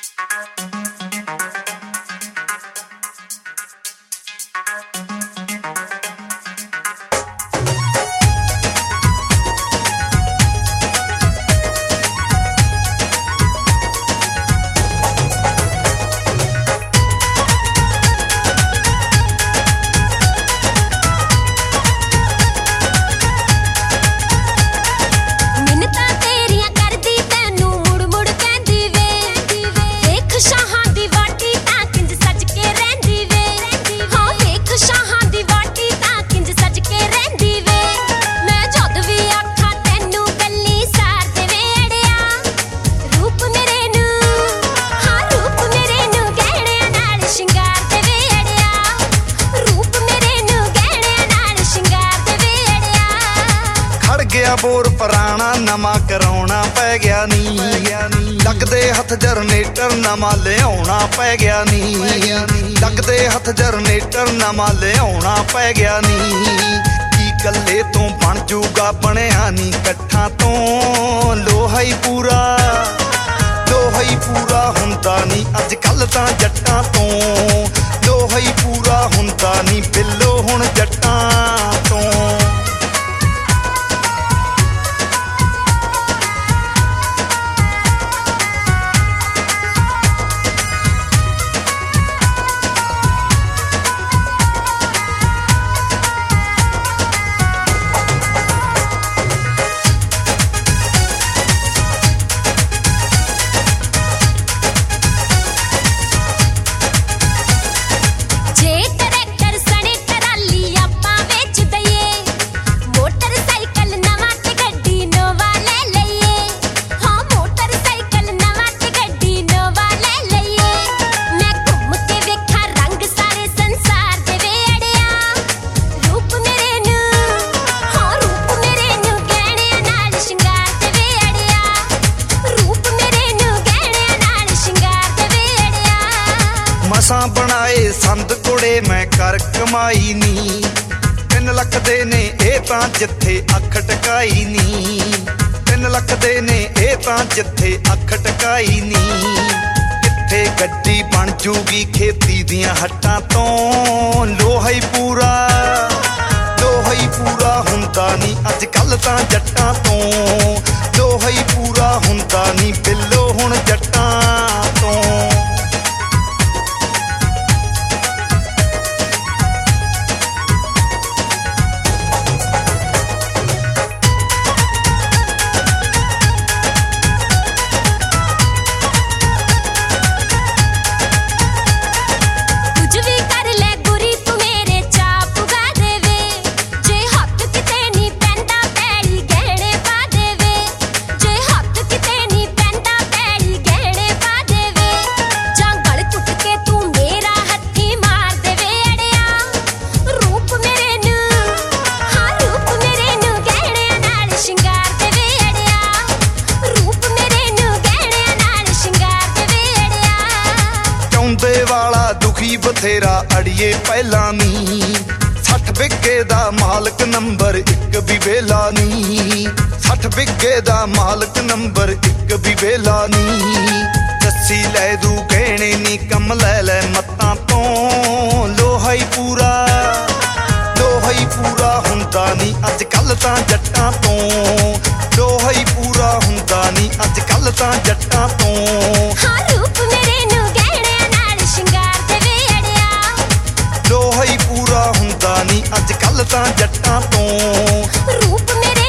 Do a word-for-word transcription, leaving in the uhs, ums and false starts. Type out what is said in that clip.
Bore पुराना नवा कराउणा पै गया नी, लगदे हथ जनरेटर नवा लियाउणा पै गया नी, लगदे हथ जनरेटर नवा लियाउणा पै गया नी। की गल्ले तो बन जूगा बनिया नी कट्ठा तो लोहा ही पूरा, लोहा ही पूरा हुंदा नी अज कल तां जट्टां तो, लोहा ही पूरा हुंदा नी बिल्लो हुण जट्टां तो। मसां बनाए संद कुड़े मैं कर कमाई नी, तीन लख दे ने ए तां जिथे अख टकाई नी, तीन लख दे ने ए तां जिथे अख टकाई नी। किथे गड्डी बन जूगी खेती दियां हट्टां तो, लोहा ही पूरा, लोहा ही पूरा हुंदा नी अज कल तां जट्टां तो, लोहा ही पूरा हुंदा नी बिल्लो हुण जट्टां तो। वाला दुखी बथेरा अड़िए पहला नी, सठ बिगे दा मालक नंबर एक भी वेला नी, सठ बिगे दा मालक नंबर एक भी वेला नी। दसी लै दू गहने नी कम लै लै मत्तां तो, लोहा ही पूरा, लोहा ही पूरा हुंदा नी अज कल तां जट्टां तो, लोहा ही पूरा हुंदा नी अज कल तां जट्टां तो। हाँ रूप मेरे नू गहने नाल शिंगार दे वे अड़िया, लोहा ही पूरा हुंदा नी अज कल तां जट्टां तो, रूप मेरे